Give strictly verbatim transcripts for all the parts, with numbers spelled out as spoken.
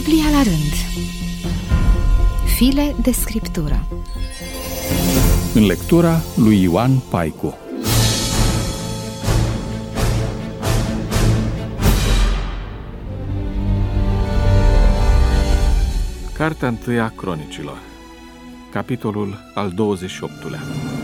Biblia la rând. File de scriptură. În lectura lui Ioan Paicu. Cartea întâi a Cronicilor, capitolul al douăzeci și opt-lea.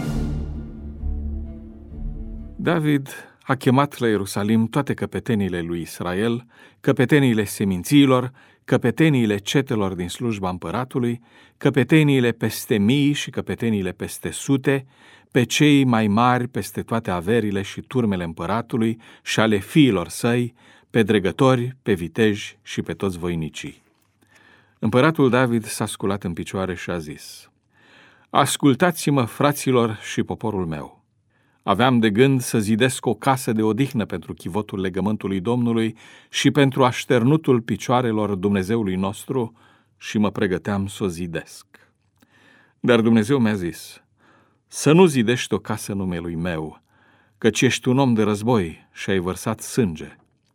David a chemat la Ierusalim toate căpeteniile lui Israel, căpeteniile semințiilor, căpeteniile cetelor din slujba împăratului, căpeteniile peste mii și căpeteniile peste sute, pe cei mai mari peste toate averile și turmele împăratului și ale fiilor săi, pe dregători, pe viteji și pe toți voinicii. Împăratul David s-a sculat în picioare și a zis: Ascultați-mă, fraților și poporul meu! Aveam de gând să zidesc o casă de odihnă pentru chivotul legământului Domnului și pentru așternutul picioarelor Dumnezeului nostru și mă pregăteam să o zidesc. Dar Dumnezeu mi-a zis: să nu zidești o casă numelui meu, căci ești un om de război și ai vărsat sânge.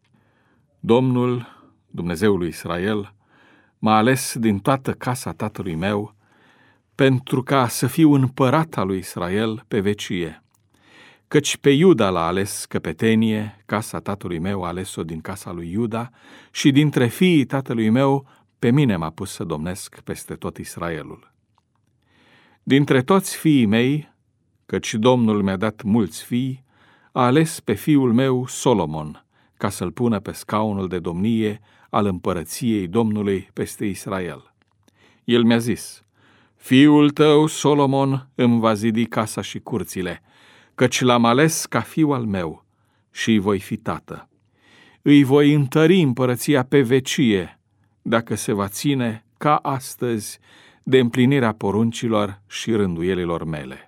Domnul, Dumnezeul lui Israel, m-a ales din toată casa tatălui meu pentru ca să fiu împărat al lui Israel pe vecie. Căci pe Iuda l-a ales căpetenie, casa tatălui meu a ales-o din casa lui Iuda și dintre fiii tatălui meu pe mine m-a pus să domnesc peste tot Israelul. Dintre toți fiii mei, căci Domnul mi-a dat mulți fii, a ales pe fiul meu Solomon, ca să-l pună pe scaunul de domnie al împărăției Domnului peste Israel. El mi-a zis: fiul tău Solomon îmi va zidi casa și curțile, căci l-am ales ca fiu al meu și îi voi fi tată. Îi voi întări împărăția pe vecie, dacă se va ține ca astăzi de împlinirea poruncilor și rânduielilor mele.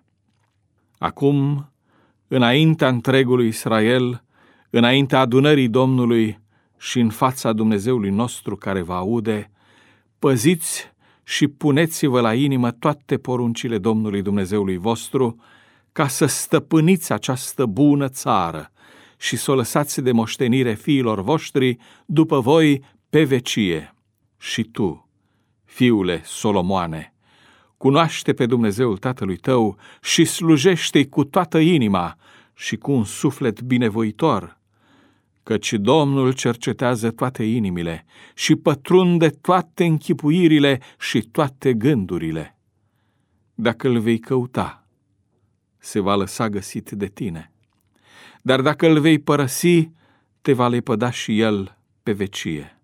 Acum, înaintea întregului Israel, înaintea adunării Domnului și în fața Dumnezeului nostru care vă aude, păziți și puneți-vă la inimă toate poruncile Domnului Dumnezeului vostru, ca să stăpâniți această bună țară și să o lăsați de moștenire fiilor voștri după voi pe vecie. Și tu, fiule Solomoane, cunoaște pe Dumnezeul tatălui tău și slujește-i cu toată inima și cu un suflet binevoitor, căci Domnul cercetează toate inimile și pătrunde toate închipuirile și toate gândurile. Dacă îl vei căuta, se va lăsa găsit de tine, dar dacă îl vei părăsi, te va lepăda și el pe vecie.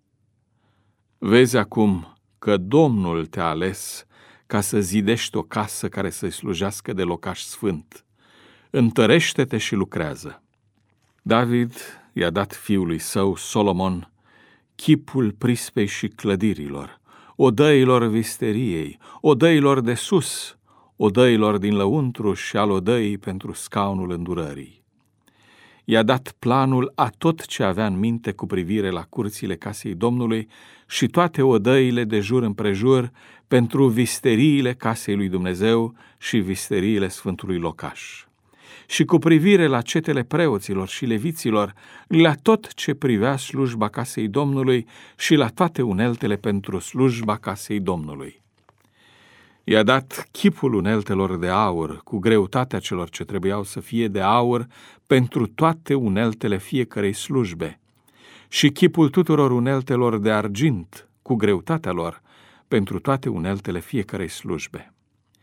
Vezi acum că Domnul te-a ales ca să zidești o casă care să-i slujească de locaș sfânt. Întărește-te și lucrează. David i-a dat fiului său Solomon chipul prispei și clădirilor, odăilor visteriei, odăilor de sus, odăilor din lăuntru și al odăii pentru scaunul îndurării. I-a dat planul a tot ce avea în minte cu privire la curțile casei Domnului și toate odăile de jur împrejur pentru visteriile casei lui Dumnezeu și visteriile Sfântului Locaș. Și cu privire la cetele preoților și leviților, la tot ce privea slujba casei Domnului și la toate uneltele pentru slujba casei Domnului. I-a dat chipul uneltelor de aur, cu greutatea celor ce trebuiau să fie de aur pentru toate uneltele fiecărei slujbe, și chipul tuturor uneltelor de argint, cu greutatea lor, pentru toate uneltele fiecărei slujbe.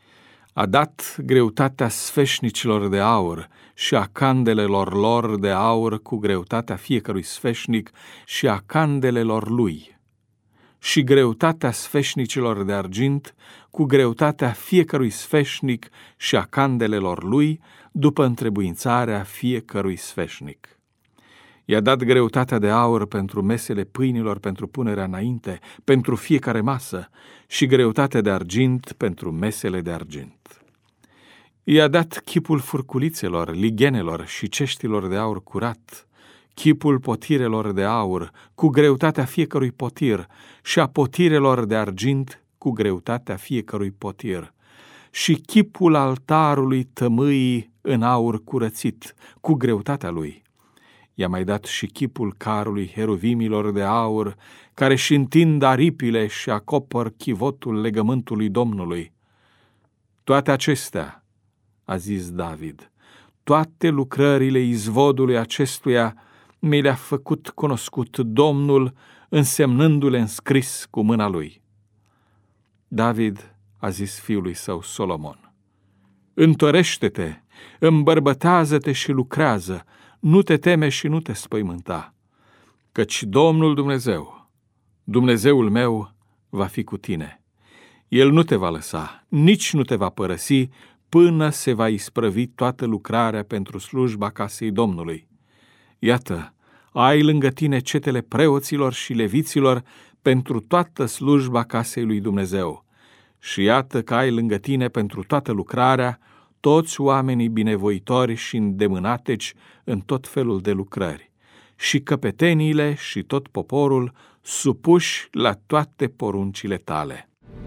A dat greutatea sfeșnicilor de aur și a candelelor lor de aur cu greutatea fiecărui sfeșnic și a candelelor lui, și greutatea sfeșnicilor de argint cu greutatea fiecărui sfeșnic și a candelelor lui, după întrebuințarea fiecărui sfeșnic. I-a dat greutatea de aur pentru mesele pâinilor pentru punerea înainte, pentru fiecare masă, și greutatea de argint pentru mesele de argint. I-a dat chipul furculițelor, lighenelor și ceștilor de aur curat, chipul potirelor de aur, cu greutatea fiecărui potir, și a potirelor de argint, cu greutatea fiecărui potir, și chipul altarului tămâii în aur curățit, cu greutatea lui. I-a mai dat și chipul carului heruvimilor de aur, care și întind aripile și acopăr chivotul legământului Domnului. Toate acestea, a zis David, toate lucrările izvodului acestuia mi le-a făcut cunoscut Domnul, însemnându-le înscris cu mâna lui. David a zis fiului său Solomon: întărește-te, îmbărbătează-te și lucrează, nu te teme și nu te spăimânta, căci Domnul Dumnezeu, Dumnezeul meu, va fi cu tine. El nu te va lăsa, nici nu te va părăsi, până se va isprăvi toată lucrarea pentru slujba casei Domnului. Iată, ai lângă tine cetele preoților și leviților pentru toată slujba casei lui Dumnezeu. Și iată că ai lângă tine pentru toată lucrarea toți oamenii binevoitori și îndemânateci în tot felul de lucrări, și căpeteniile și tot poporul supuși la toate poruncile tale.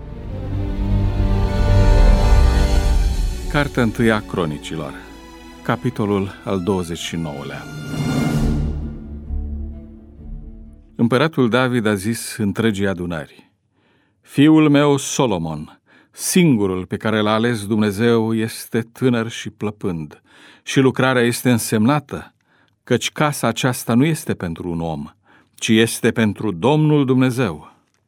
Cartea întâia Cronicilor, capitolul al douăzeci și nouălea. Împăratul David a zis întregii adunări: fiul meu Solomon, singurul pe care l-a ales Dumnezeu, este tânăr și plăpând, și lucrarea este însemnată, căci casa aceasta nu este pentru un om, ci este pentru Domnul Dumnezeu.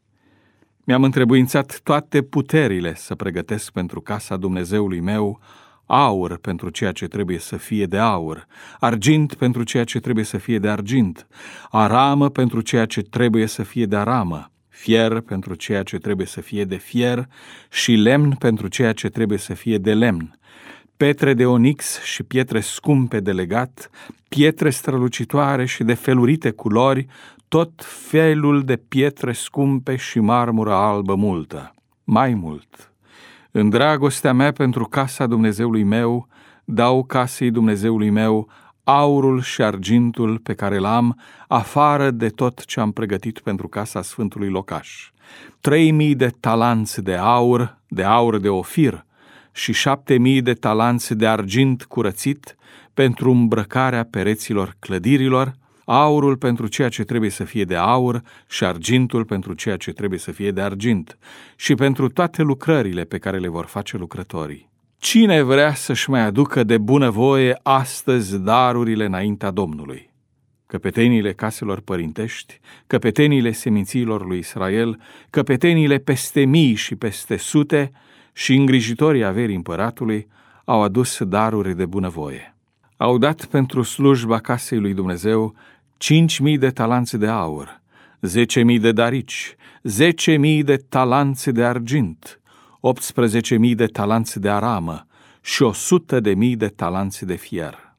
Mi-am întrebuințat toate puterile să pregătesc pentru casa Dumnezeului meu aur pentru ceea ce trebuie să fie de aur, argint pentru ceea ce trebuie să fie de argint, aramă pentru ceea ce trebuie să fie de aramă, fier pentru ceea ce trebuie să fie de fier și lemn pentru ceea ce trebuie să fie de lemn, pietre de onix și pietre scumpe de legat, pietre strălucitoare și de felurite culori, tot felul de pietre scumpe și marmură albă multă. Mai mult, în dragostea mea pentru casa Dumnezeului meu, dau casei Dumnezeului meu aurul și argintul pe care l-am, afară de tot ce am pregătit pentru casa Sfântului Locaș. Trei mii de talanți de aur, de aur de ofir, și șapte mii de talanți de argint curățit pentru îmbrăcarea pereților clădirilor, aurul pentru ceea ce trebuie să fie de aur și argintul pentru ceea ce trebuie să fie de argint, și pentru toate lucrările pe care le vor face lucrătorii. Cine vrea să-și mai aducă de bunăvoie astăzi darurile înaintea Domnului? Căpeteniile caselor părintești, căpeteniile semințiilor lui Israel, căpeteniile peste mii și peste sute și îngrijitorii averii împăratului au adus daruri de bunăvoie. Au dat pentru slujba casei lui Dumnezeu cinci mii de talanți de aur, zece mii de darici, zece mii de talanți de argint, optsprezece mii de talanți de aramă și o sută de mii de talanți de fier.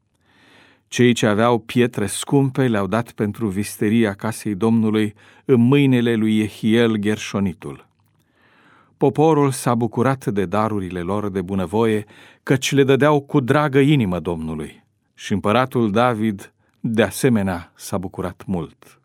Cei ce aveau pietre scumpe le-au dat pentru visteria casei Domnului în mâinile lui Jehiel Gershonitul. Poporul s-a bucurat de darurile lor de bunăvoie, căci le dădeau cu dragă inimă Domnului, și împăratul David de asemenea s-a bucurat mult.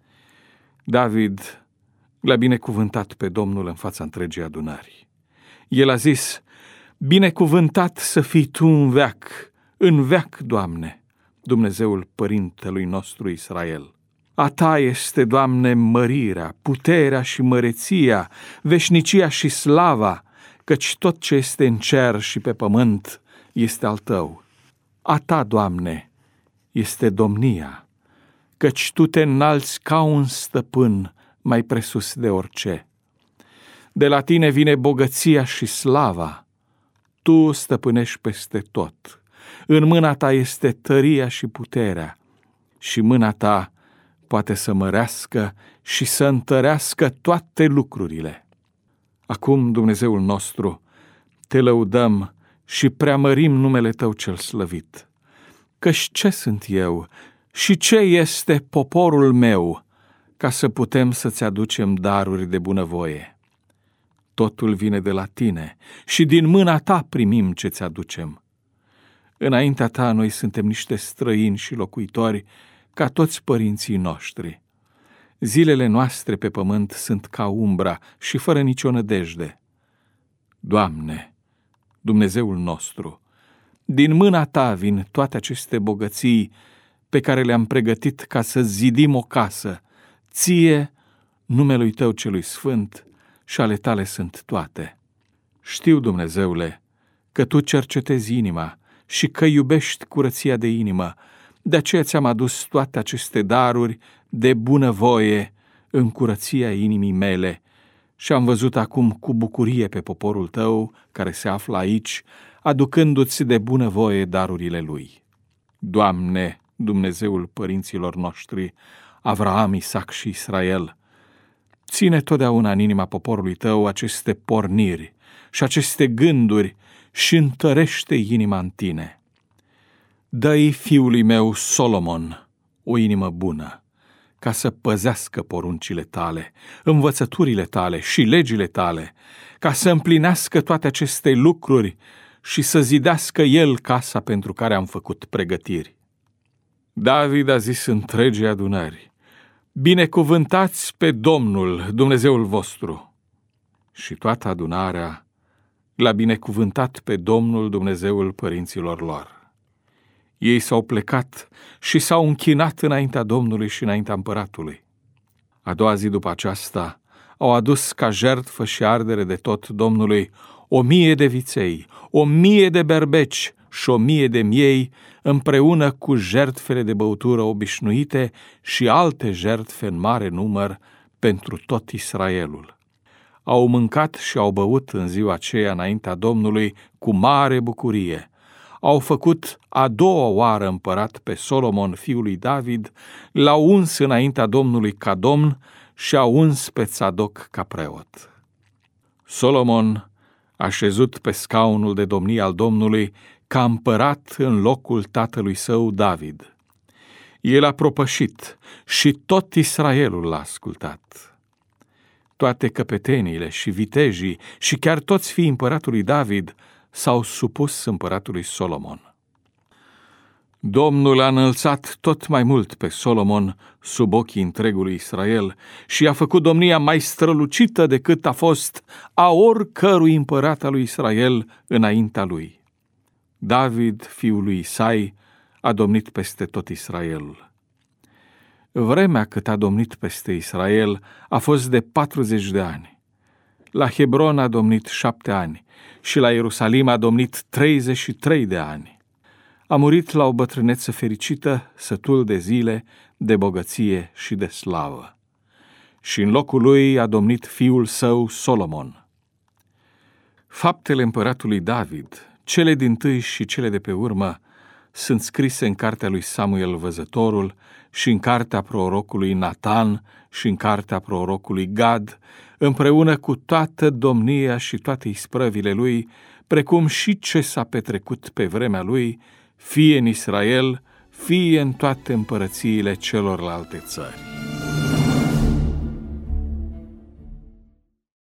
David l-a binecuvântat pe Domnul în fața întregii adunări. El a zis: binecuvântat să fii Tu în veac, în veac, Doamne, Dumnezeul părintelui nostru Israel. A Ta este, Doamne, mărirea, puterea și măreția, veșnicia și slava, căci tot ce este în cer și pe pământ este al Tău. A Ta, Doamne, este domnia, căci Tu te înalți ca un stăpân mai presus de orice. De la Tine vine bogăția și slava, Tu stăpânești peste tot. În mâna Ta este tăria și puterea, și mâna Ta poate să mărească și să întărească toate lucrurile. Acum, Dumnezeul nostru, Te lăudăm și preamărim numele Tău cel slăvit. Căci ce sunt eu și ce este poporul meu, ca să putem să-ți aducem daruri de bunăvoie? Totul vine de la Tine și din mâna Ta primim ce-ți aducem. Înaintea Ta noi suntem niște străini și locuitori, ca toți părinții noștri. Zilele noastre pe pământ sunt ca umbra și fără nicio nădejde. Doamne, Dumnezeul nostru, din mâna Ta vin toate aceste bogății, pe care le-am pregătit ca să zidim o casă. Ție, numelui tău celui sfânt, și ale tale sunt toate. Știu, Dumnezeule, că tu cercetezi inima și că iubești curăția de inimă. De aceea ți-am adus toate aceste daruri de bunăvoie în curăția inimii mele și am văzut acum cu bucurie pe poporul tău care se află aici, aducându-ți de bunăvoie darurile lui. Doamne, Dumnezeul părinților noștri, Avraam, Isaac și Israel, ține totdeauna în inima poporului tău aceste porniri și aceste gânduri și întărește inima în tine. Dă-i fiului meu Solomon o inimă bună, ca să păzească poruncile tale, învățăturile tale și legile tale, ca să împlinească toate aceste lucruri și să zidească el casa pentru care am făcut pregătiri. David a zis întregii adunări: binecuvântați pe Domnul, Dumnezeul vostru. Și toată adunarea l-a binecuvântat pe Domnul, Dumnezeul părinților lor. Ei s-au plecat și s-au închinat înaintea Domnului și înaintea împăratului. A doua zi după aceasta au adus ca jertfă și ardere de tot Domnului o mie de viței, o mie de berbeci și o mie de miei, împreună cu jertfele de băutură obișnuite și alte jertfe în mare număr pentru tot Israelul. Au mâncat și au băut în ziua aceea înaintea Domnului cu mare bucurie. Au făcut a doua oară împărat pe Solomon, fiul lui David, l-au uns înaintea Domnului ca domn și au uns pe Țadoc ca preot. Solomon a șezut pe scaunul de domnie al Domnului ca împărat în locul tatălui său David. El a propășit și tot Israelul l-a ascultat. Toate căpeteniile și vitejii și chiar toți fiii împăratului David s-au supus împăratului Solomon. Domnul a înălțat tot mai mult pe Solomon sub ochii întregului Israel și a făcut domnia mai strălucită decât a fost a oricărui împărat al lui Israel înaintea lui. David, fiul lui Isai, a domnit peste tot Israelul. Vremea cât a domnit peste Israel a fost de patruzeci de ani. La Hebron a domnit șapte ani și la Ierusalim a domnit treizeci și trei de ani. A murit la o bătrânețe fericită, sătul de zile, de bogăție și de slavă. Și în locul lui a domnit fiul său Solomon. Faptele împăratului David, cele dintâi și cele de pe urmă, sunt scrise în cartea lui Samuel Văzătorul și în cartea prorocului Natan și în cartea prorocului Gad, împreună cu toată domnia și toate isprăvile lui, precum și ce s-a petrecut pe vremea lui, fie în Israel, fie în toate împărățiile celorlalte țări.